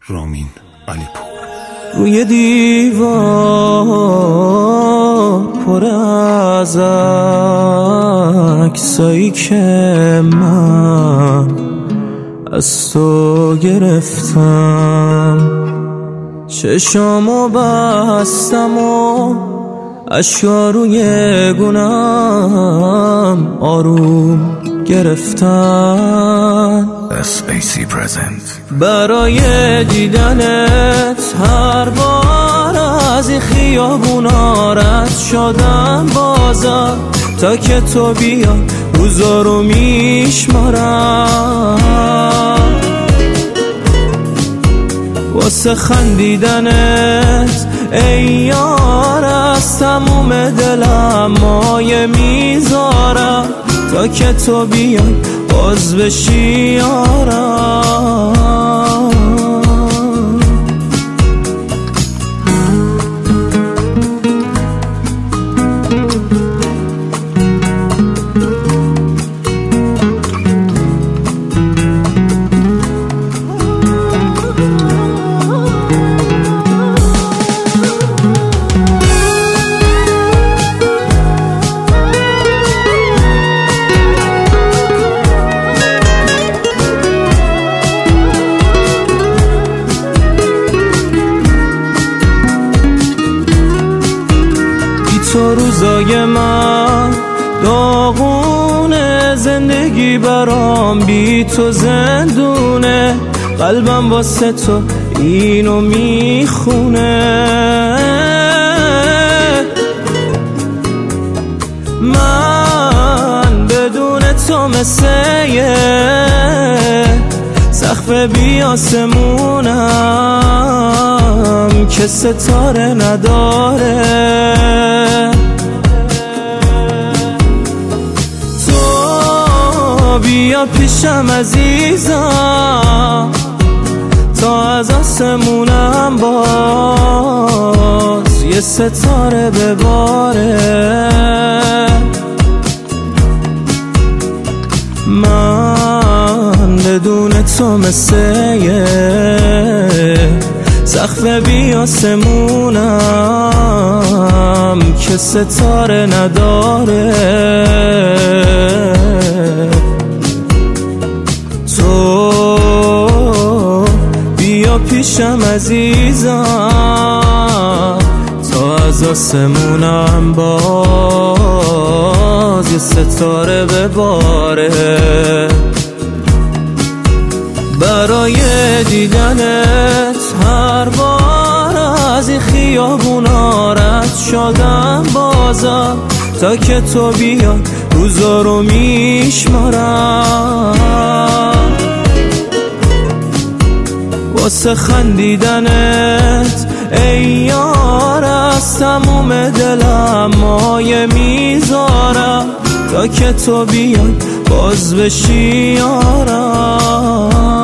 رامین علیپور. روی دیوار پر از عکسایی که من از تو گرفتم، چشامو بستم و اشکا روی گونم آروم گرفتم. SAC present. برای دیدنت هر بار از این خیابونا رد شدم بازم، تا که تو بیای روزا رو میشمارم. واسه خندیدنت ای یار از تموم دلم مایه میذارم، تا که تو بیای باز بشی یارم. تو روزای من داغونه، زندگی برام بی تو زندونه، قلبم واسه تو اینو میخونه. من بدون تو مثل سقف بی آسمونم که ستاره نداره. تو بیا پیشم عزیزم، تا از آسمونم باز یه ستاره بباره. من بدون تو مثل سقف بی آسمونم که ستاره نداره. تو بیا پیشم عزیزم، تا از آسمونم باز یه ستاره بباره. برای دیدنت هر بار از این خیابونا رد شدم بازم، تا که تو بیای روزا رو میشمارم. واسه خندیدنت ای یار از تموم دلم مایه میذارم، تا که تو بیای باز بشی یارم.